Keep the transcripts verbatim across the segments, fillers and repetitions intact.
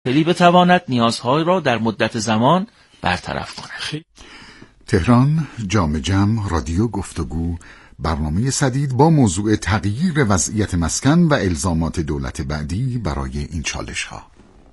داخلی بتواند نیازهای را در مدت زمان برطرف کند. تهران، جام جم، رادیو گفتگو، برنامه سدید با موضوع تغییر وضعیت مسکن و الزامات دولت بعدی برای این چالش ها.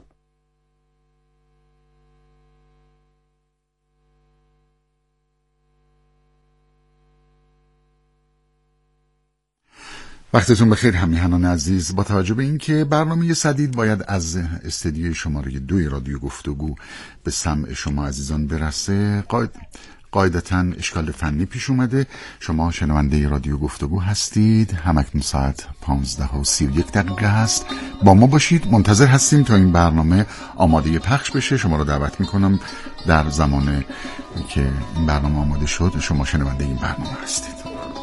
وقتتون بخیر همیهنان عزیز. با توجه به اینکه برنامه سدید باید از استدیوی شماره دوی رادیو گفتگو به سمع شما عزیزان برسه، قاعد قاعدتاً اشکال فنی پیش اومده. شما شنونده رادیو گفتگو هستید. همکنون ساعت پانزده و سی و یک دقیقه هست. با ما باشید، منتظر هستیم تا این برنامه آماده پخش بشه. شما رو دعوت میکنم در زمان که این برنامه آماده شد شما شنونده این برنامه هستید.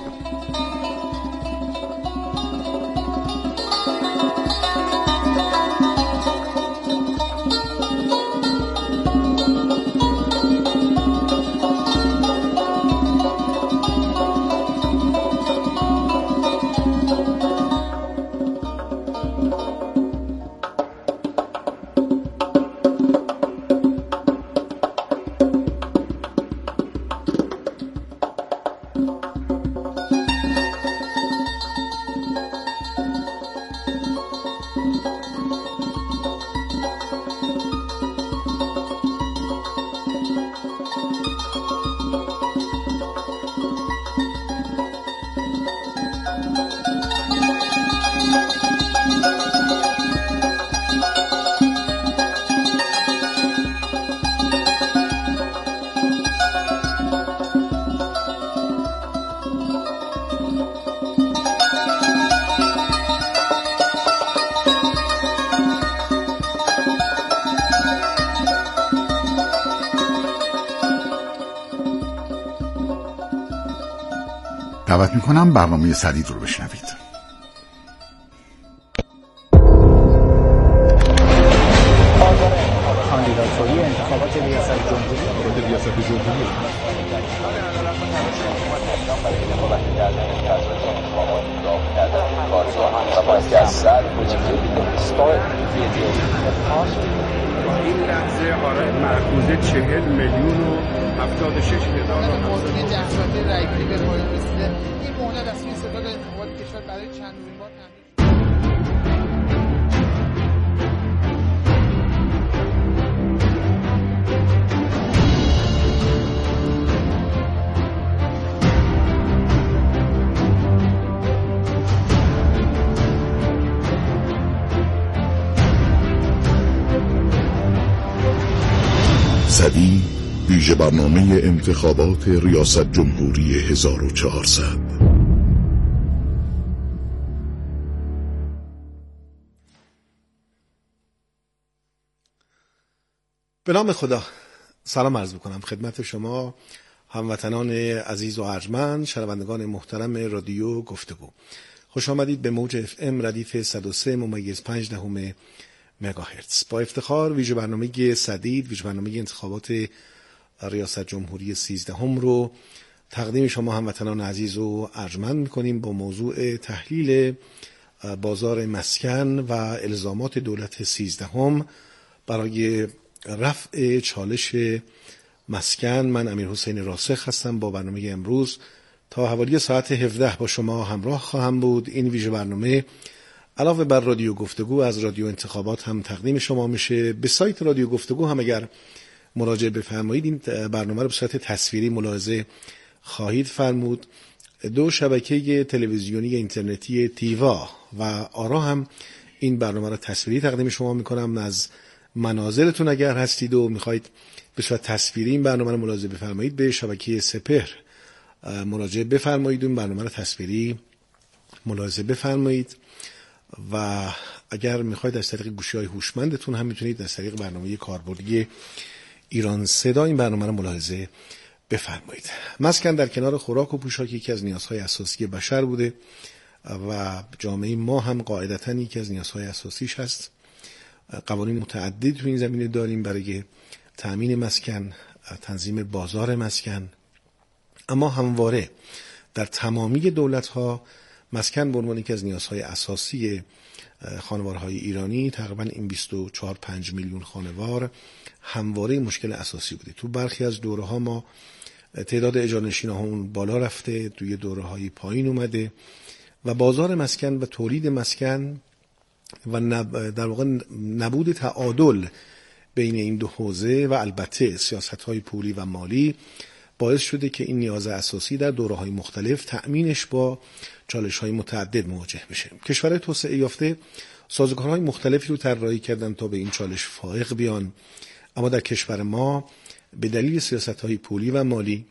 دعوت میکنم برنامه سدید رو بشنوید. کاندیداتوری انتخابات ریاست جمهوری ریاست جمهوری این لحظه آره مرکوزه چهل میلیون و هفتاد و شش هزار موضوع جلسات رایگیری به پایان رسیده. این مهلت از سوی ستاد انتخابات کشور برای چندمین بار تمدید سدید ویژه برنامه انتخابات ریاست جمهوری هزار و چهارصد. به نام خدا سلام عرض میکنم خدمت شما هموطنان عزیز و ارجمند، شنوندگان محترم رادیو گفتگو. خوش آمدید به موج اف ام ردیف صد و سه ممیز پنج دهم مگاهرتز. با افتخار ویژه برنامه سدید، ویژه برنامه انتخابات ریاست جمهوری سیزدهم رو تقدیم شما هموطنان عزیز و ارجمند میکنیم با موضوع تحلیل بازار مسکن و الزامات دولت سیزدهم برای رفع چالش مسکن. من امیر حسین راسخ هستم. با برنامه امروز تا حوالی ساعت هفده با شما همراه خواهم بود. این ویژه برنامه علاوه بر رادیو گفتگو از رادیو انتخابات هم تقدیم شما میشه. به سایت رادیو گفتگو هم اگر مراجعه بفرمایید این برنامه رو به صورت تصویری ملاحظه خواهید فرمود. دو شبکه تلویزیونی اینترنتی تیوا و آرا هم این برنامه رو تصویری تقدیم شما میکنم. از منازلتون اگر هستید و میخواید به صورت تصویری این برنامه رو ملاحظه بفرمایید به شبکه سپهر مراجعه بفرمایید و این برنامه رو تصویری ملاحظه بفرمایید. و اگر میخواید از طریق گوشی‌های هوشمندتون هم میتونید از طریق برنامه کاربردی ایران صدا این برنامه رو ملاحظه بفرمایید. مسکن در کنار خوراک و پوشاک یکی از نیازهای اساسی بشر بوده و جامعه ما هم قاعدتاً یکی از نیازهای اساسیش هست. قوانین متعددی تو این زمینه داریم برای تأمین مسکن، تنظیم بازار مسکن، اما همواره در تمامی دولت‌ها مسکن به عنوان یکی از نیازهای اساسی خانوارهای ایرانی، تقریبا این بیست و چهار پنج میلیون خانوار همواره مشکل اساسی بوده. تو برخی از دوره‌ها ما تعداد اجاره‌نشین‌ها اون بالا رفته، توی دوره‌های پایین اومده و بازار مسکن و تولید مسکن و در واقع نبود تعادل بین این دو حوزه و البته سیاست‌های پولی و مالی باعث شده که این نیاز اساسی در دوره‌های مختلف تأمینش با چالش‌های متعدد مواجه بشه. کشورهای توسعه یافته سازوکارهای مختلفی رو طراحی کردن تا به این چالش فائق بیان، اما در کشور ما به دلیل سیاست‌های پولی و مالی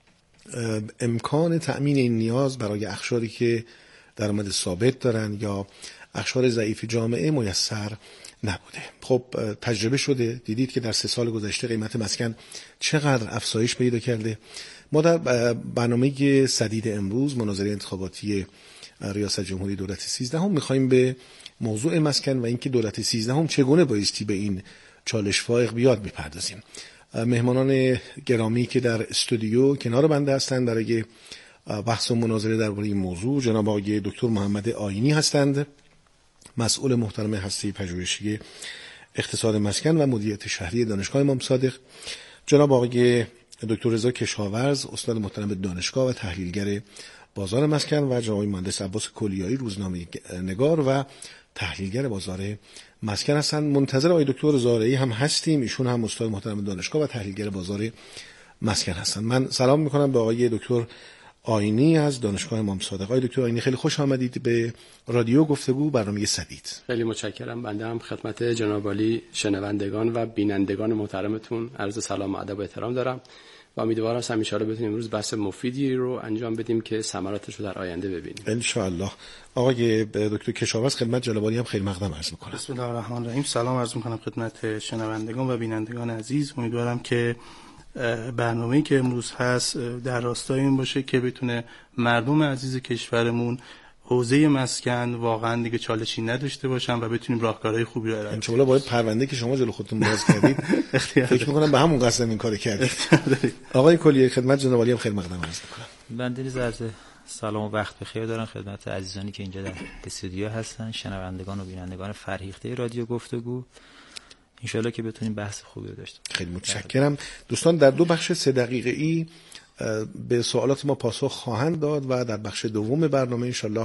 امکان تأمین این نیاز برای اقشاری که درآمد ثابت دارن یا اقشار ضعیف جامعه میسر نبوده. خب تجربه شده، دیدید که در سه سال گذشته قیمت مسکن چقدر افزایش پیدا کرده. ما در برنامه سدید امروز، مناظره انتخاباتی ریاست جمهوری دولت سیزدهم، میخوایم به موضوع مسکن و اینکه دولت سیزدهم چگونه بایستی به این چالش فائق بیاد بپردازیم. مهمانان گرامی که در استودیو کنار بنده هستند برای بحث و مناظره درباره این موضوع، جناب آقای دکتر محمد آیینی هستند، مسئول محترم هسته پژوهشی اقتصاد مسکن و مدیریت شهری دانشگاه امام صادق، جناب آقای دکتر رضا کشاورز، استاد محترم دانشگاه و تحلیلگر بازار مسکن، و جناب مهندس عباس کلیایی، روزنامه نگار و تحلیلگر بازار مسکن هستند. منتظر آقای دکتر زارعی هم هستیم، ایشون هم استاد محترم دانشگاه و تحلیلگر بازار مسکن هستند. من سلام میکنم به آقای دکتر آیینی از دانشگاه امام صادق. آقای دکتر آیینی، خیلی خوش آمدید به رادیو گفتگو، برنامه سدید. خیلی متشکرم. بنده هم خدمت جناب عالی شنوندگان و بینندگان محترمتون عرض سلام و ادب و احترام دارم و امیدوارم هستم ان شاءالله بتونیم امروز بحث مفیدی رو انجام بدیم که ثمراتش رو در آینده ببینیم ان شاء الله. آقای دکتر کشاورز، خدمت جناب عالی هم خیلی مقدم عرض می‌کنم. بسم الله الرحمن الرحیم. سلام عرض می‌کنم خدمت شنوندگان و بینندگان عزیز. امیدوارم که برنامه‌ای که امروز هست در راستای این باشه که بتونه مردم عزیز کشورمون حوزه مسکن واقعا دیگه چالشی نداشته باشن و بتونیم راهکارهای خوبی رو ارائه بدیم. انشالله با پرونده که شما جلو خودتون باز کردید فکر می‌کنم به همون قصد این کارو کردید. آقای کلیایی، خدمت جناب عالی هم خیلی مقدم عرض می‌کنم. بنده نیز عرض سلام و وقت بخیر دارم خدمت عزیزانی که اینجا در استودیو هستن، شنوندگان و بینندگان فرهیخته رادیو گفتگو. انشالله که بتونیم بحث خوبی رو داشته باشیم. خیلی متشکرم. دوستان در دو بخش سه دقیقه‌ای به سوالات ما پاسخ خواهند داد و در بخش دوم برنامه انشالله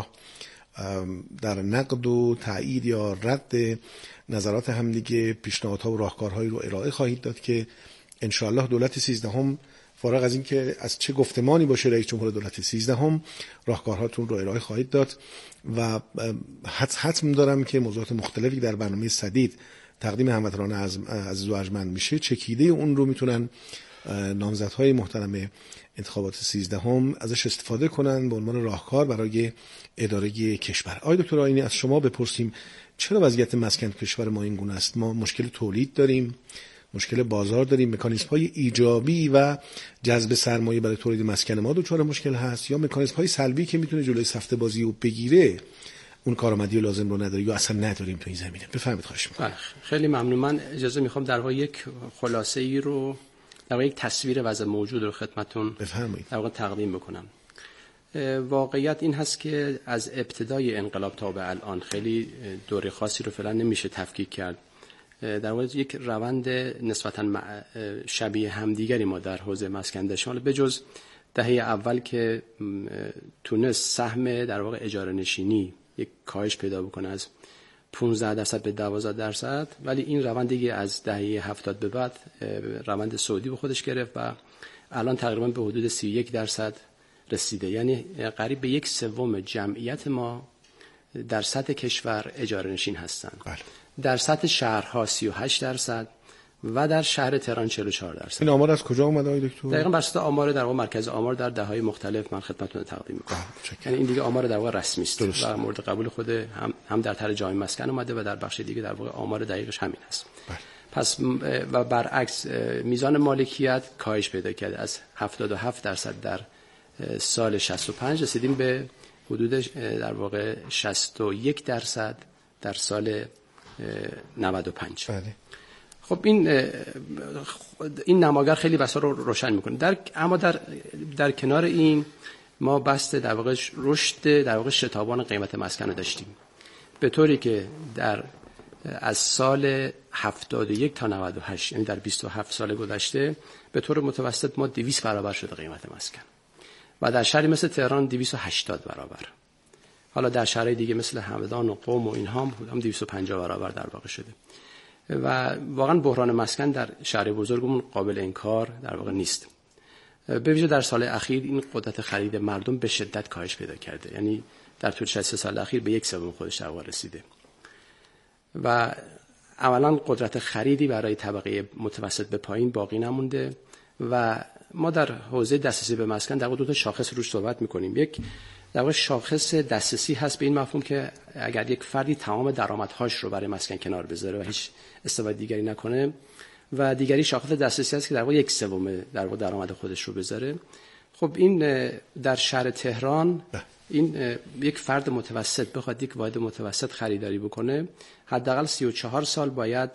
در نقد و تایید یا رد نظرات همدیگه پیشنهادها و راهکارهایی رو ارائه خواهید داد که انشالله دولت سیزدهم فارغ از این که از چه گفتمانی باشه رئیس جمهور دولت سیزدهم راهکارهاتون رو ارائه خواهید داد و حتم دارم که موضوعات مختلفی در برنامه سدید تقدیم هموطنان عزیز و ارجمند میشه، چکیده اون رو میتونن نامزدهای محترم انتخابات سیزدهم ازش استفاده کنن به عنوان راهکار برای اداره کشور. آقای دکتر آیینی، از شما بپرسیم چرا وضعیت مسکن کشور ما این گونه است؟ ما مشکل تولید داریم، مشکل بازار داریم، مکانیزم‌های ایجابی و جذب سرمایه برای تولید مسکن ما دچار مشکل هست، یا مکانیزم‌های سلبی که میتونه جلوی سفته بازی رو بگیره اون کارآمدی لازم رو نداره یا اصلا نداریم تو این زمینه؟ بفرمایید. خواهش می‌کنم. خیلی ممنون. من اجازه میخوام در واقع یک خلاصه‌ای رو در واقع یک تصویر وضع موجود رو خدمتتون بفرمایید در واقع تقدیم بکنم. واقعیت این هست که از ابتدای انقلاب تا به الان خیلی دوره خاصی رو فعلا نمیشه تفکیک کرد. در واقع یک روند نسبتاً شبیه همدیگری ما در حوزه مسکن داشتیم، به جز دهه اول که تونست سهم در واقع اجاره نشینی یک کاهش پیدا بکنه از پانزده درصد به دوازده درصد، ولی این روند دیگه از دهه هفتاد به بعد روند سعودی به خودش گرفت و الان تقریبا به حدود سی و یک درصد رسیده. یعنی قریب به یک سوم جمعیت ما در سطح کشور اجاره نشین هستند. بله. در سطح شهرها سی و هشت درصد و در شهر تهران چهل و چهار درصد. این آمار از کجا اومده آقای دکتر؟ دقیقاً بر اساس آمار در واقع مرکز آمار در دهه‌های مختلف من خدمتتون تقدیم می‌کنم. یعنی این دیگه آمار در واقع رسمی است و مورد قبول خود هم هم در طرح جامع مسکن اومده و در بخش دیگه در واقع آمار دقیقش همین است. بله. پس و برعکس میزان مالکیت کاهش پیدا کرده، از هفتاد و هفت درصد در سال شصت و پنج رسیدیم به حدود در واقع شصت و یک درصد در سال نود و پنج. بله. خب این این نماگر خیلی بسا رو روشن میکنه. در اما در در کنار این ما بحث در واقع رشد در واقع شتابان قیمت مسکن رو داشتیم. به طوری که در از سال هفتاد و یک تا نود و هشت، یعنی در بیست و هفت سال گذشته به طور متوسط ما دویست برابر شده قیمت مسکن و در شهری مثل تهران دویست و هشتاد برابر. حالا در شهرهای دیگه مثل همدان و قم و اینها هم دویست و پنجاه برابر در واقع شده و واقعا بحران مسکن در شهر بزرگمون قابل انکار در واقع نیست. به ویژه در سال اخیر این قدرت خرید مردم به شدت کاهش پیدا کرده، یعنی در طول شصت سال اخیر به یک سوم خودش در واقع رسیده و اولا قدرت خریدی برای طبقه متوسط به پایین باقی نمونده و ما در حوزه دسترسی به مسکن در واقع دو تا شاخص روش صحبت می‌کنیم. یک در واقع شاخص دسترسی هست به این مفهوم که اگر یک فردی تمام درآمدهاش رو برای مسکن کنار بذاره و هیچ استفاده دیگری نکنه، و دیگری شاخص دسترسی هست که در واقع یک سوم در واقع درآمد خودش رو بذاره. خب این در شهر تهران این یک فرد متوسط بخواد یک واحد متوسط خریداری بکنه حداقل سی و چهار سال باید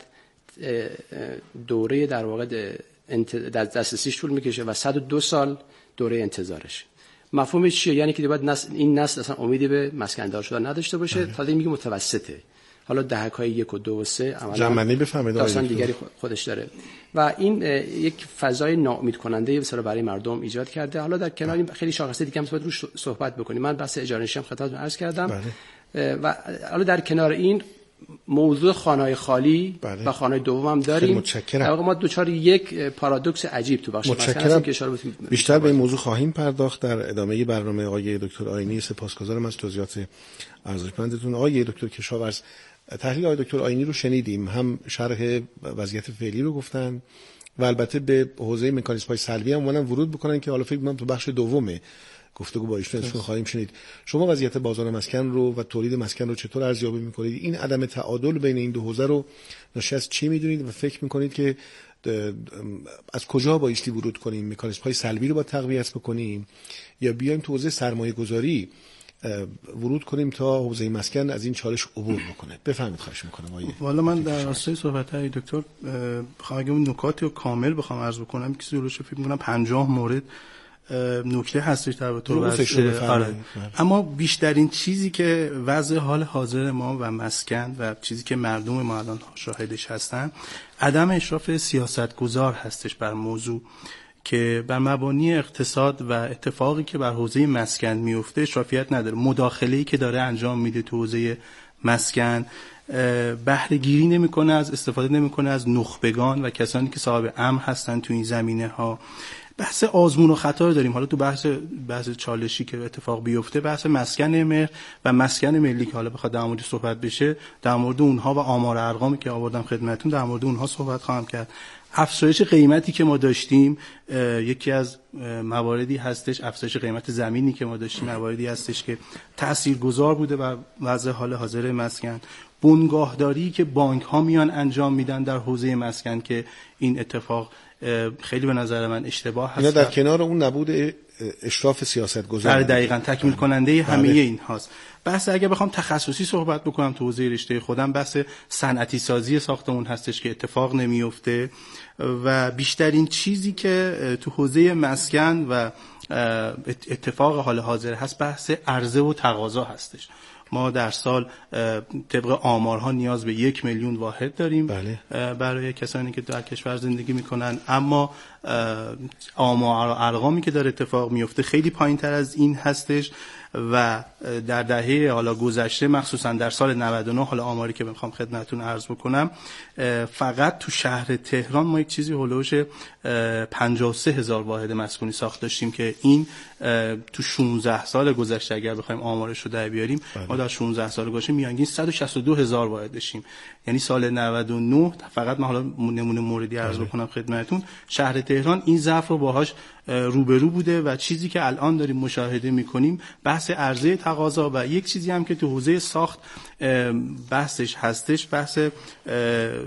دوره در واقع دسترسیش طول میکشه و صد و دو سال دوره انتظارش. مفهومش چیه؟ یعنی که باید نسل این نسل اصلا امیدی به مسکندار شدن نداشته باشه. تا دیگه میگه متوسطه. حالا دهک‌های یک و دو و سه عملاً جمعنی بفهمید داستان دیگری خودش داره و این یک فضای ناامید کننده بسیار برای مردم ایجاد کرده. حالا در کنار این خیلی شاخص دیگه هم باید روش صحبت بکنیم. من بحث اجاره نشین خدمتتون عرض کردم. بله. و حالا در کنار این موضوع خانه‌های خالی بله. و خانه‌های دوم هم داریم. در واقع ما دوچار یک پارادوکس عجیب تو بخش مسکن هستیم که اشاره بیشتر به این موضوع خواهیم پرداخت در ادامه برنامه. آقای دکتر آیینی سپاسگزارم از توضیحات ارزشمندتون. آقای دکتر کشاورز، تحلیل آقای دکتر آیینی رو شنیدیم، هم شرح وضعیت فعلی رو گفتن و البته به حوزه مکانیزم‌های سلبی هم اومدن ورود بکنن که حالا فکر می‌کنم تو بخش دوم گفتگو با ایشون خواهیم شنید. شما وضعیت بازار مسکن رو و تولید مسکن رو چطور ارزیابی می‌کنید؟ این عدم تعادل بین این دو حوزه رو ناشی از چی می‌دونید و فکر می‌کنید که از کجا بایستی ورود کنیم؟ مکانیزم‌های سلبی رو با تقویت بکنیم یا بیایم تو حوزه سرمایه‌گذاری ورود کنیم تا حوزه مسکن از این چالش عبور بکنه؟ بفهمید خواهش میکنم. آیه والا من در راستای صحبت‌های دکتر بخوام اگه اون نکاتی رو کامل بخوام عرض بکنم که سوالش فکر می‌کنم پنجاه مورد نکته هستش در تو آره. اما بیشترین چیزی که وضع حال حاضر ما و مسکن و چیزی که مردم ما الان شاهدش هستن عدم اشراف سیاستگزار هستش بر موضوع که بر مبانی اقتصاد و اتفاقی که بر حوزه مسکن میفته اشرافیت نداره. مداخله‌ای که داره انجام میده تو حوزه مسکن بهره گیری نمیکنه، از استفاده نمیکنه از نخبگان و کسانی که صاحب امر هستن تو این زمینه ها. بحث آزمون و خطا رو داریم. حالا تو بحث بحث چالشی که اتفاق بیفته بحث مسکن مهر و مسکن ملی که حالا بخواد در موردش صحبت بشه، در مورد اونها و آمار ارقامی که آوردم خدمتتون در مورد اونها صحبت خواهم کرد. افزایش قیمتی که ما داشتیم یکی از مواردی هستش، افزایش قیمت زمینی که ما داشتیم مواردی هستش که تاثیرگذار بوده بر وضع حال حاضر مسکن. بنگاهداری که بانک ها میان انجام میدن در حوزه مسکن که این اتفاق خیلی به نظر من اشتباه هست. در کنار اون نبود اشراف سیاستگزار در دقیقاً تکمیل کننده همه این هاست. بحث اگه بخوام تخصصی صحبت بکنم تو حوزه رشته خودم بحث صنعتی سازی ساختمون هستش که اتفاق نمیفته و بیشترین چیزی که تو حوزه مسکن و اتفاق حال حاضر هست بحث عرضه و تقاضا هستش. ما در سال طبق آمارها نیاز به یک میلیون واحد داریم بله. برای کسانی که در کشور زندگی میکنن، اما آمار و ارقامی که داره اتفاق میفته خیلی پایین تر از این هستش و در دهه حالا گذشته مخصوصا در سال نود و نه حالا آماری که بخوام خدمتتون عرض بکنم فقط تو شهر تهران ما یک چیزی هولوش پنجاه و سه هزار واحد مسکونی ساخت داشتیم که این تو شانزده سال گذشته اگر بخوایم آمارش رو در بیاریم بله. ما در شانزده سال گذشته میانگین صد و شصت و دو هزار واحد داشتیم. یعنی سال نود و نه فقط من حالا نمونه موردی عرض بکنم خدمتتون، شهر تهران این ضعف رو باهاش روبرو بوده و چیزی که الان داریم مشاهده میکنیم بحث عرضه تقاضا و یک چیزی هم که تو حوزه ساخت بحثش هستش بحث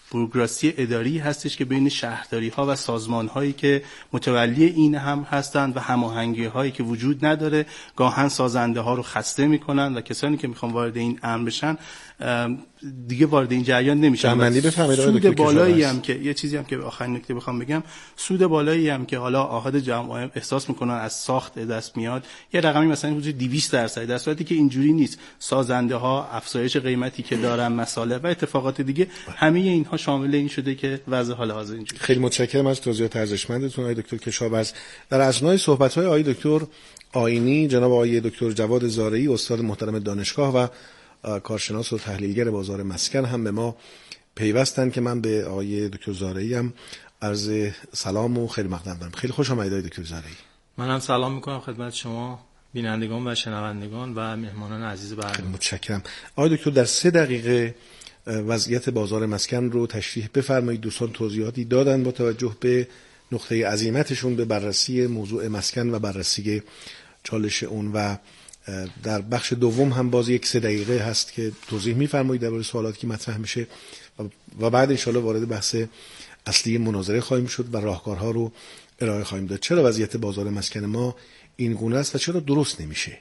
بوروکراسی اداری هستش که بین شهرداری ها و سازمان هایی که متولی این هم هستند و هماهنگی هایی که وجود نداره، گاهن سازنده ها رو خسته میکنن و کسانی که میخوان وارد این امر بشن دیگه وارد این جریان نمیشن. جمعنی بفهمید سود بالایی هم که یه چیزی هم که آخرین نکته بخوام بگم، سود بالایی هم که حالا آحاد جمع احساس میکنن از ساخت دست میاد، یه رقمی مثلا حدود دویست درصد، در صورتی که اینجوری نیست. سازنده ها، افزایش قیمتی که دارن، مسائل و اتفاقات دیگه، همه اینها شامل این شده که وضع حال حاضر اینجوری. خیلی متشکرم از توضیحات ارزشمندتون آقای دکتر کشاورز. در اثنای صحبت‌های آقای دکتر آیینی، جناب آقای دکتر جواد زارعی، استاد محترم دانشگاه و کارشناس و تحلیلگر بازار مسکن هم به ما پیوستن که من به آقای دکتر زارعی هم عرض سلام و خیلی مقدم دارم. خیلی خوش آمدید آقای دکتر زارعی. منم سلام میکنم خدمت شما بینندگان و شنوندگان و مهمانان عزیز برنامه. خیلی متشکرم. آقای دکتر در سه دقیقه وضعیت بازار مسکن رو تشریح بفرمایید. دوستان توضیحاتی دادن با توجه به نقطه عزیمتشون به بررسی موضوع مسکن و بررسی چالش اون، و در بخش دوم هم باز یک سه دقیقه هست که توضیح می‌فرمایید درباره سوالاتی که مطرح میشه و بعد انشالله وارد بحث اصلی مناظره خواهیم شد و راهکارها رو ارائه خواهیم داد. چرا وضعیت بازار مسکن ما این گونه است و چرا درست نمیشه؟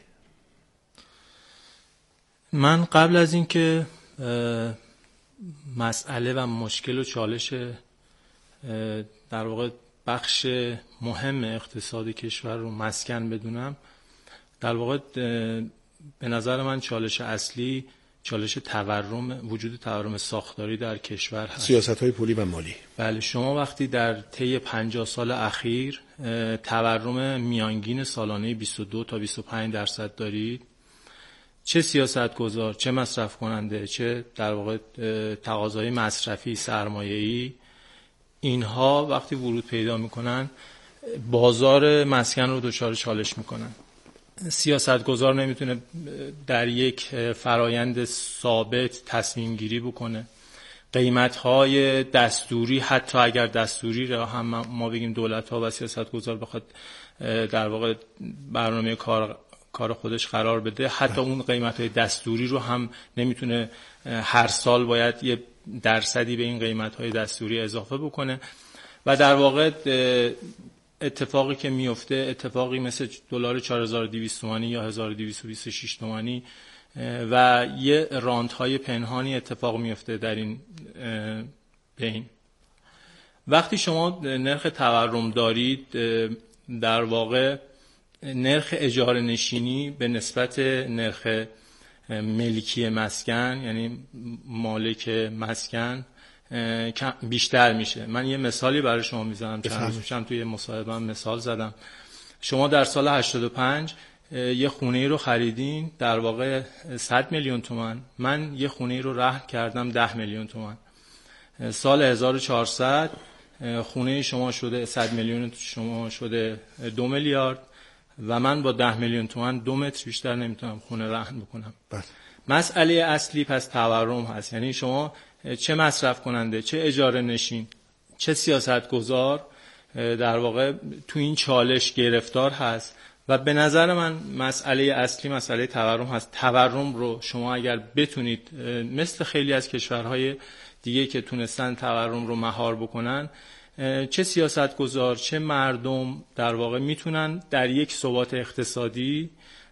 من قبل از این که مسئله و مشکل و چالش در واقع بخش مهم اقتصاد کشور رو مسکن بدونم، در واقع به نظر من چالش اصلی چالش تورم، وجود تورم ساختاری در کشور هست. سیاست‌های پولی و مالی. بله، شما وقتی در طی پنجاه سال اخیر تورم میانگین سالانه بیست و دو تا بیست و پنج درصد دارید، چه سیاستگزار، چه مصرف کننده، چه در واقع تقاضای مصرفی، سرمایه‌ای، اینها وقتی ورود پیدا میکنن بازار مسکن رو دچار چالش میکنن. سیاستگزار نمیتونه در یک فرایند ثابت تصمیم گیری بکنه. قیمت‌های دستوری، حتی اگر دستوری را هم ما بگیم دولت‌ها و سیاستگزار بخواد در واقع برنامه کار کار خودش قرار بده، حتی اون قیمت‌های دستوری رو هم نمیتونه هر سال باید یه درصدی به این قیمت‌های دستوری اضافه بکنه و در واقع اتفاقی که میفته اتفاقی مثل دلار چهار هزار و دویست تومانی یا هزار و دویست و بیست و شش تومانی و یه رانت‌های پنهانی اتفاق میفته در این بین. وقتی شما نرخ تورم دارید، در واقع نرخ اجاره نشینی به نسبت نرخ ملکی مسکن، یعنی مالک مسکن، بیشتر میشه. من یه مثالی برای شما میزنم، چند روز پیشم توی مصاحبه مثال زدم. شما در سال هشتاد و پنج یه خونه رو خریدین در واقع صد میلیون تومان، من یه خونه رو رهن کردم ده میلیون تومان. سال هزار و چهارصد خونه شما شده صد میلیون شما شده دو میلیارد و من با ده میلیون تومان دو متر بیشتر نمیتونم خونه رهن بکنم. بله. مسئله اصلی پس تورم هست. یعنی شما چه مصرف کننده، چه اجاره نشین، چه سیاست گذار در واقع تو این چالش گرفتار هست و به نظر من مسئله اصلی مسئله تورم هست. تورم رو شما اگر بتونید مثل خیلی از کشورهای دیگه که تونستن تورم رو مهار بکنن، چه سیاست گذار چه مردم در واقع میتونن در یک ثبات اقتصادی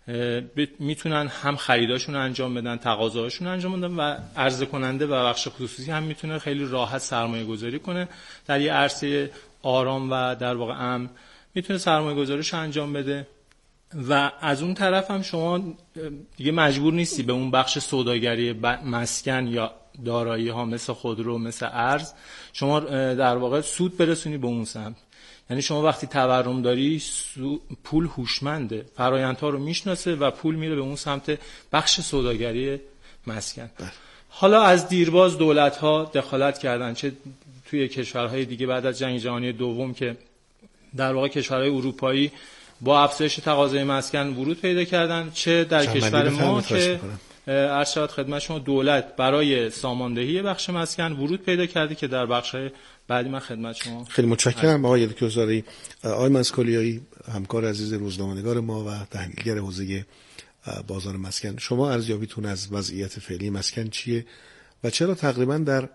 میتونن هم خریداشون انجام بدن، تقاضاهاشون انجام بدن و عرضه کننده و بخش خصوصی هم میتونه خیلی راحت سرمایه گذاری کنه در یه عرصه آرام و در واقع امن میتونه سرمایه گذاریش انجام بده و از اون طرف هم شما دیگه مجبور نیستی به اون بخش سوداگری مسکن یا دارایی ها مثل خودرو مثل ارز شما در واقع سود برسونی به اون سمت. یعنی شما وقتی تورم داری پول هوشمنده، فرآیندها رو میشناسه و پول میره به اون سمت بخش سوداگری مسکن. حالا از دیرباز دولت ها دخالت کردن، چه توی کشورهای دیگه بعد از جنگ جهانی دوم که در واقع کشورهای اروپایی با افزایش تقاضای مسکن ورود پیدا کردن، چه در کشور ما که عرض شود خدمت شما دولت برای ساماندهی بخش مسکن ورود پیدا کرده که در بخش بعدی من خدمت شما. خیلی متشکرم آقای دکتر زارعی. آقای مسکالیایی همکار عزیز روزنامه‌نگار ما و تحلیلگر حوزه بازار مسکن، شما ارزیابیتون از وضعیت فعلی مسکن چیه و چرا تقریبا در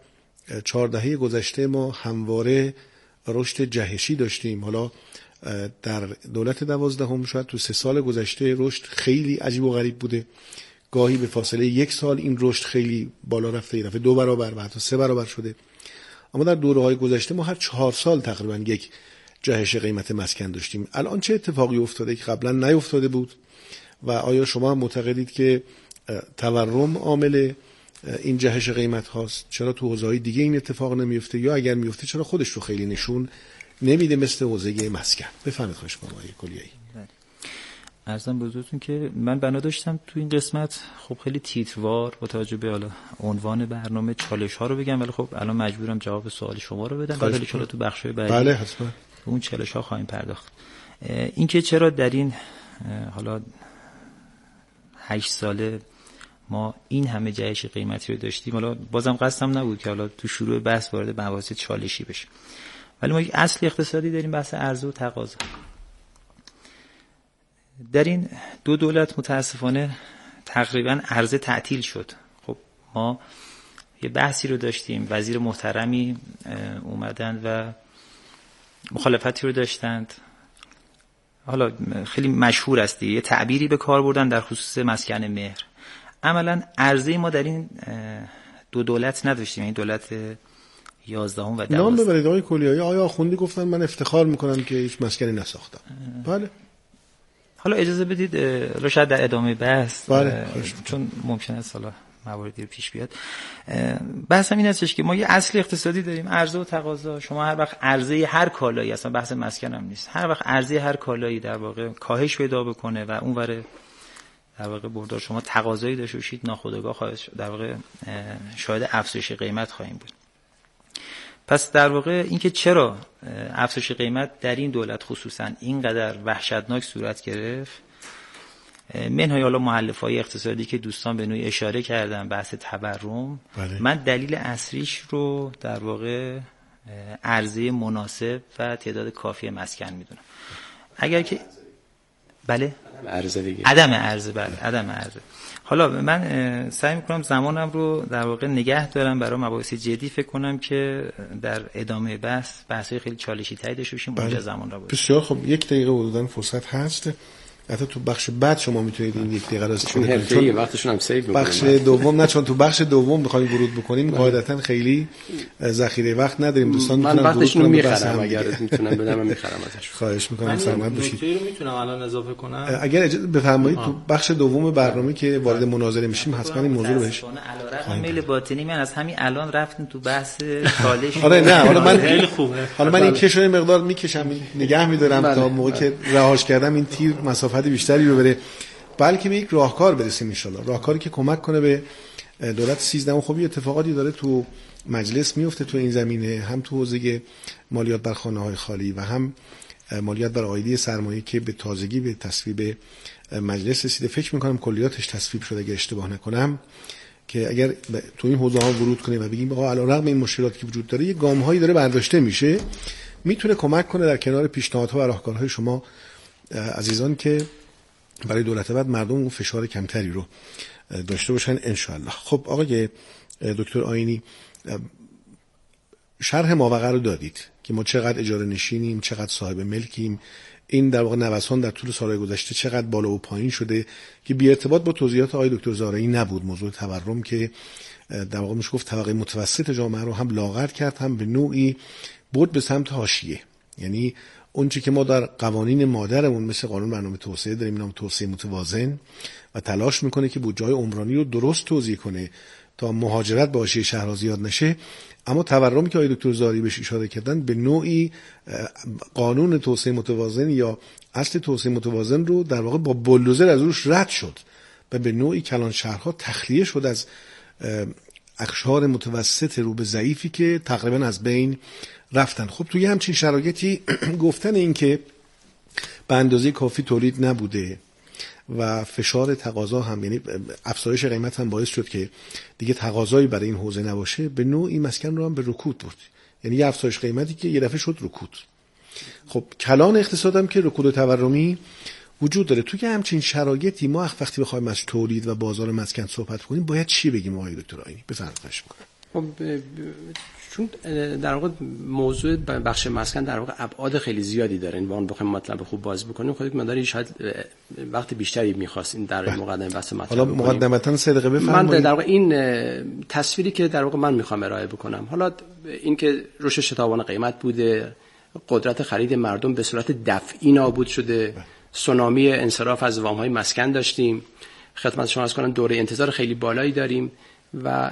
چهار دهه گذشته ما همواره رشد جهشی داشتیم. حالا در دولت دوازدهم شاید تو سه سال گذشته رشد خیلی عجیب و غریب بوده، گاهی به فاصله یک سال این رشد خیلی بالا رفته، یه دفعه دو برابر و حتی سه برابر شده. اما در دوره‌های گذشته ما هر چهار سال تقریبا یک جهش قیمت مسکن داشتیم. الان چه اتفاقی افتاده که قبلا نیفتاده بود و آیا شما معتقدید که تورم عامل این جهش قیمت هاست؟ چرا تو حوزه‌های دیگه این اتفاق نمیفته، یا اگر میفته چرا خودش رو خیلی نشون نمیده مثل حوزه مسکن؟ بفرمایید خواهش می‌کنم آقای کلیایی. عرضم به حضورتون که من بنا داشتم تو این قسمت خب خیلی تیتروار با توجه به حالا عنوان برنامه چالش ها رو بگم، ولی خب الان مجبورم جواب سوال شما رو بدم، بعد ان تو بخش‌های بعدی بله حتما اون چالش ها خواهیم پرداخت. این که چرا در این حالا هشت ساله ما این همه جهش قیمتی رو داشتیم، حالا بازم قصدم نبود که حالا تو شروع بحث وارد مباحث چالشی بشه، ولی ما یک اصل اقتصادی داریم، بحث عرضه و تقاضا. در این دو دولت متاسفانه تقریبا عرضه تعطیل شد. خب ما یه بحثی رو داشتیم، وزیر محترمی اومدن و مخالفتی رو داشتند، حالا خیلی مشهور است دیگه، یه تعبیری به کار بردن در خصوص مسکن مهر. عملا عرضه ما در این دو دولت نداشتیم، این دولت یازدهم و دوازدهم. نام ببرید آقای کلیایی. آیا آخوندی گفتن من افتخار میکنم که هیچ مسکنی نساختم؟ بله. حالا اجازه بدید رو شاید در ادامه بحث، بله. چون ممکن است حالا مواردی رو پیش بیاد. بحثم این هستش که ما یه اصل اقتصادی داریم، عرضه و تقاضا. شما هر وقت عرضه هر کالایی، اصلا بحث مسکن هم نیست، هر وقت عرضه هر کالایی در واقع کاهش پیدا بکنه و اونور در واقع بردار شما تقاضایی داشته باشید، ناخودآگاه خواهد در واقع شاهد افزایش قیمت خواهیم بود. پس در واقع اینکه چرا افزایش قیمت در این دولت خصوصا اینقدر وحشتناک صورت گرفت، منهای حالا مؤلفه‌های اقتصادی که دوستان به نوعی اشاره کردن، بحث تورم، بله. من دلیل اصلیش رو در واقع عرضه مناسب و تعداد کافی مسکن میدونم. اگر که بله عرضه دیگه عدم عرضه بله عدم عرضه. حالا من سعی میکنم زمانم رو در واقع نگه دارم برای مباحث جدی، فکر کنم که در ادامه بحث بحث‌های خیلی چالشی تری داشته باشیم، بله. اونجا زمان رو باشیم. بسیار خب، یک دقیقه حدوداً فرصت هست. حتی تو بخش بعد شما میتونید این یک دقیقه رو استفاده کنید، چون وقتشون هم سیو بخش دوم نه، چون تو بخش دوم می‌خوایم ورود بکنیم قاعدتاً خیلی ذخیره وقت نداریم. دوستان من وقتشون رو می‌خرم، اگر میتونم بدم می‌خرم ازش. خواهش می‌کنم زحمت بشید. نکته رو میتونم الان اضافه کنم اگر اجازه بفرمایید. تو بخش دوم برنامه که وارد مناظره میشیم حتما این موضوع رو بهش علیرغم میل باطنی من از همین الان رفتیم تو بحث چالش. آره نه، حالا من خیلی خوبه، حالا من این کشو مقدار میکشم، نگه می‌دارم تا موقعی که رهاش کردم این تیر مسافت بیشتری رو بره، بلکه به یک راهکار برسیم ان شاءالله، راهکاری که کمک کنه به دولت سیزدهم. خب اتفاقاتی داره تو مجلس میفته تو این زمینه، هم تو حوزه مالیات بر خانه‌های خالی و هم مالیات بر عایدی سرمایه که به تازگی به تصویب مجلس رسیده. فکر می‌کنم کلیاتش تصویب شده اگه اشتباه نکنم، که اگر تو این حوزه ها ورود کنیم و بگیم آقا علیرغم این مشکلاتی که وجود داره یه گام‌هایی داره برداشته میشه، میتونه کمک کنه در کنار پیشنهادها و راهکارهای شما عزیزان که برای دولت بعد مردم اون فشار کمتری رو داشته باشن ان شاء الله. خب آقای دکتر آیینی، شرح ماوقع رو دادید که ما چقدر اجاره نشینیم، چقدر صاحب ملکیم، این در واقع نوسان در طول سالهای گذشته چقدر بالا و پایین شده که بی ارتباط با توضیحات آقای دکتر زارعی نبود. موضوع تورم که در واقع میشه گفت طبقه متوسط جامعه رو هم لاغر کرد، هم به نوعی برد به سمت حاشیه. یعنی اون چی که ما در قوانین مادرمون مثل قانون برنامه توسعه داریم، نام توسعه متوازن، و تلاش میکنه که بودجه‌های عمرانی رو درست توزیع کنه تا مهاجرت به حاشیه شهرها زیاد نشه، اما تورمی که آقای دکتر زارعی بهش اشاره کردن به نوعی قانون توسعه متوازن یا اصل توسعه متوازن رو در واقع با بولدوزر از روش رد شد و به نوعی کلان شهرها تخلیه شد از اقشار متوسط رو به ضعیفی که تقریبا از بین رفتن. خب توی همچین شرایطی گفتن این که به اندازه کافی تولید نبوده و فشار تقاضا هم، یعنی افزایش قیمت هم باعث شد که دیگه تقاضایی برای این حوزه نباشه، به نوعی مسکن رو هم به رکود برد. یعنی یه افزایش قیمتی که یه دفعه شد رکود. خب کلان اقتصاد هم که رکود و تورمی وجود داره. توی همچین شرایطی ما وقتی بخوایم از تولید و بازار مسکن صحبت کنیم باید چی بگیم آقای دکتر آیینی؟ بفرمایید. خب چون در واقع موضوع بخش مسکن در واقع ابعاد خیلی زیادی داره، این وان بخوایم مطلب خوب باز بکنیم خودت مداری شاید وقت بیشتری می‌خواست این در مقدمه بحث مطلب. حالا مقدمتاً سه دقیقه بفرمایید. من در واقع این تصویری که در واقع من می‌خوام ارائه بکنم، حالا این که رشد شتابان قیمت بوده، قدرت خرید مردم به صورت دفعی نابود شده، سونامی انصراف از وام‌های مسکن داشتیم، خدمت شما عرض کنم دوره انتظار خیلی بالایی داریم و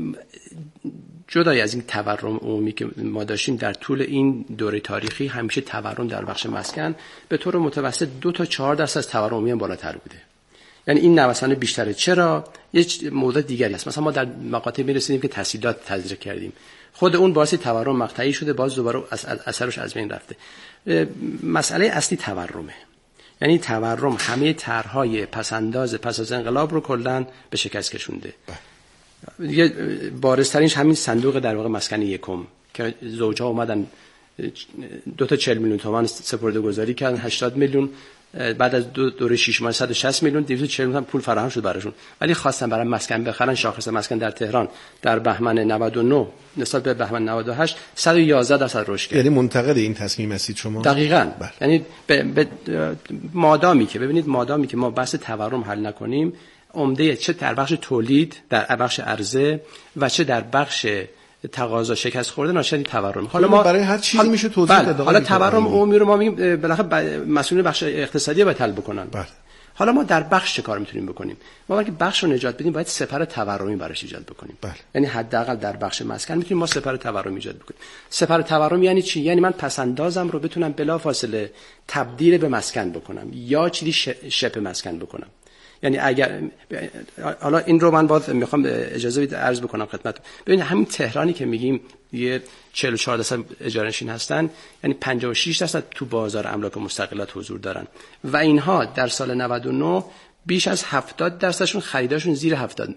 جدای از این تورم عمومی که ما داشتیم در طول این دوره تاریخی همیشه تورم در بخش مسکن به طور متوسط دو تا چهار درصد از تورم عمومی بالاتر بوده. یعنی این نوسان بیشتره. چرا؟ یه موضوع دیگری است. مثلا ما در مقاطع می‌رسیدیم که تسهیلات تزریق کردیم، خود اون باعث تورم مقطعی شده، باز دوباره اثرش از بین رفته. مسئله اصلی تورمه. یعنی تورم همه طرح‌های پس‌انداز پس از انقلاب رو کلاً به شکست کشونده. دیگه بارزترینش همین صندوق در واقع مسکن یکم که زوجها اومدن دو تا چهل میلیون تومان سپرده گذاری کردن، هشتاد میلیون بعد از دو دوره شش ماه صد و شصت میلیون دویست و چهل میلیون پول فراهم شد براشون، ولی خواستن برای مسکن بخرن. شاخص مسکن در تهران در بهمن نود و نه نسبت به بهمن نود و هشت صد و یازده درصد رشد کرد. یعنی منتقد این تصمیم هستید شما؟ دقیقاً. بله. یعنی به ب... مادامی که ببینید مادامی که ما بحث تورم حل نکنیم، عمده چه در بخش تولید، در بخش عرضه و چه در بخش تقاضا شکست خورده ناشی از تورم. حالا ما برای هر چیزی حال... میشه توضیح داد. حالا تورم عمومی رو ما میگیم بالاخره مسئولین بخش اقتصادی باید حل بکنن. بله. حالا ما در بخش چه کار میتونیم بکنیم؟ ما وقتی بخش رو نجات بدیم باید سپر تورمی براش ایجاد بکنیم. بله. یعنی حداقل در بخش مسکن میتونیم ما سپر تورمی ایجاد بکنیم. سپر تورم یعنی چی؟ یعنی من پسندازم رو بتونم بلافاصله تبدیل به مسکن بکنم یا چیزی شبه مسکن بکنم. یعنی اگر حالا این رو من باید میخوام اجازه بدید عرض بکنم خدمتتون. ببینید همین تهرانی که میگیم یه چهل و چهار درصد اجاره نشین هستن، یعنی پنجاه و شش درصد تو بازار املاک و مستقلات حضور دارن و اینها در سال نود و نه بیش از هفتاد درصدشون خریداشون زیر هفتاد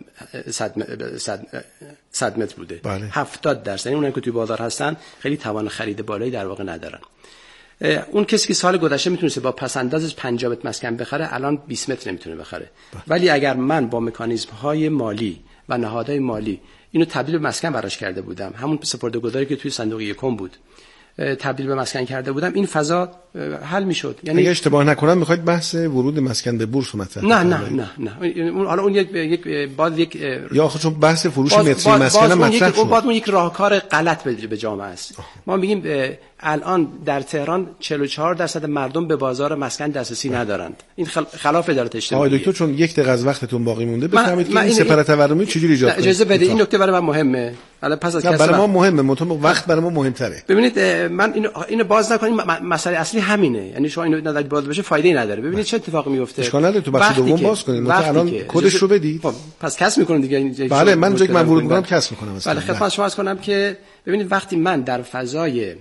صد متر بوده. بله. هفتاد درصد، یعنی اونایی که توی بازار هستن خیلی توان خرید بالایی در واقع ندارن. اون کسی که سال گذشته میتونسته با پسندازش پنجاه متر مسکن بخره الان بیست متر نمیتونه بخره. بله. ولی اگر من با مکانیزم های مالی و نهادهای مالی اینو تبدیل به مسکن براش کرده بودم، همون سپرده‌گذاری که توی صندوق یکم بود تبدیل به مسکن کرده بودم، این فضا حل میشد. یعنی اگه اشتباه نکنم میخواید بحث ورود مسکن به بورس مطرح نه نه نه نه اون حالا اون یک یک بعد یک یا خب چون بحث فروش متری مسکن مطرح شد، اون بعد اون یک راهکار غلط به جامعه است. ما میگیم الان در تهران چهل و چهار درصد مردم به بازار مسکن دسترسی ندارند. این خلاف ادارات اجتماعی. آقای دکتر چون یک دقیقه از وقتتون باقی مونده بفرمایید که این سپر تورمی چجوری ایجاد کنید. اجازه بدید این نکته برای من مهمه. حالا پس از برای ما مهمه، مطمئن وقت برای ما مهمتره. ببینید من اینو اینو باز نکنیم، مسئله اصلی همینه. یعنی شما اینو ندارید باز بشه فایده‌ای نداره. ببینید چه اتفاقی میفته. اشکال نداره تو بخش دوم باز کنید. مثلا الان کدش رو بدید. خب پس کسب میکنن دیگه. بله من جایی که من ورود میکنم کسب میکنم. بله خدمت شما عرض کنم که ببینید وقتی من در فضای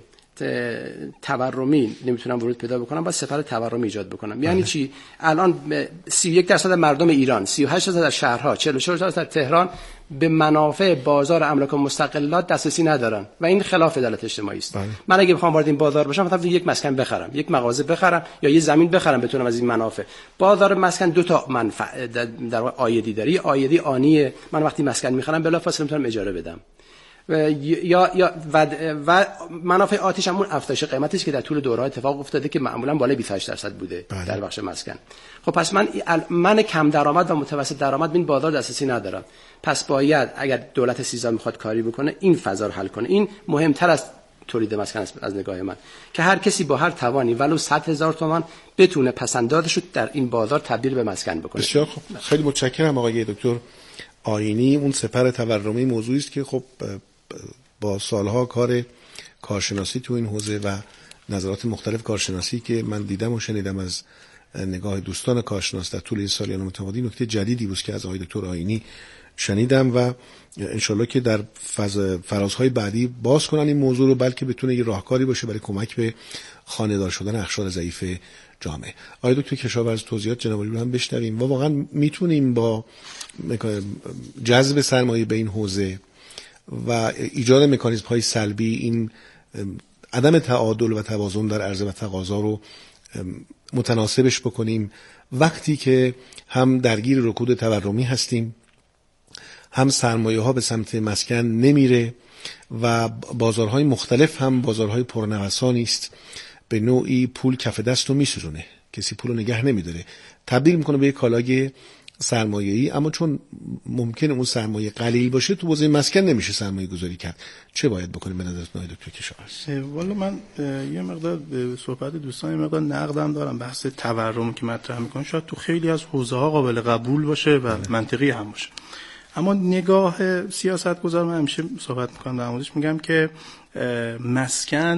تورمی نمیتونم ورود پیدا بکنم، باید سپر تورمی ایجاد بکنم. یعنی چی؟ الان سی و یک درصد مردم ایران، سی و هشت درصد در شهرها، چهل و چهار درصد در تهران به منافع بازار املاک و مستقلات دسترسی ندارن و این خلاف عدالت اجتماعی است. بله. من اگه بخوام وارد این بازار بشم، مثلا یک مسکن بخرم، یک مغازه بخرم یا یه زمین بخرم بتونم از این منافع. بازار مسکن دو تا منفعت در عایدی داره. عایدی آنیه، من وقتی مسکن میخرم بلافاصله میتونم اجاره بدم. و یا یا و, و منافع آتیش همون افزایش قیمتی است که در طول دوره اتفاق افتاده که معمولا بالای بیست و هشت درصد بوده. بله. در بخش مسکن. خب پس من من کم درآمد و متوسط درآمد به این بازار دسترسی ندارم. پس باید اگر دولت سیزده میخواد کاری بکنه این فضا رو حل کنه. این مهمتر از تولید مسکن است از نگاه من، که هر کسی با هر توانی ولو صد هزار تومان بتونه پسندازش رو در این بازار تبدیل به مسکن بکنه. بسیار خوب. خیلی متشکرم آقای دکتر آیینی. اون سپر تورمی موضوعی است که خب با سالها کار کارشناسی تو این حوزه و نظرات مختلف کارشناسی که من دیدم و شنیدم از نگاه دوستان کارشناس در طول این سالیان متمادی، نکته جدیدی بود که از آقای دکتر آیینی شنیدم و انشالله که در فرازهای بعدی باز کنن این موضوع رو، بلکه بتونه یه راهکاری باشه برای کمک به خانه‌دار شدن اقشار ضعیف جامعه. آقای دکتر کشاورز توضیحات جناب عالی رو هم بشنویم و واقعا میتونیم با جذب سرمایه به این حوزه و ایجاد مکانیزم های سلبی این عدم تعادل و توازن در عرضه و تقاضا رو متناسبش بکنیم، وقتی که هم درگیر رکود تورمی هستیم، هم سرمایه ها به سمت مسکن نمیره و بازارهای مختلف هم بازارهای پرنوسانی است. به نوعی پول کف دست رو میسوزونه، کسی پول رو نگه نمیداره، تبدیل میکنه به یک کالای سرمایه‌ای. اما چون ممکنه اون سرمایه قلیل باشه، تو حوزه مسکن نمیشه سرمایه گذاری کرد. چه باید بکنیم به نظر آقای دکتر کشاورز؟ والا من یه مقدار به صحبت دوستان یه مقدار نقدم دارم. بحث تورم که مطرح میکنن شاید تو خیلی از حوزه‌ها قابل قبول باشه و بله. منطقی هم باشه، اما نگاه سیاستگزار من همیشه صحبت میکنم در موردش، میگم که مسکن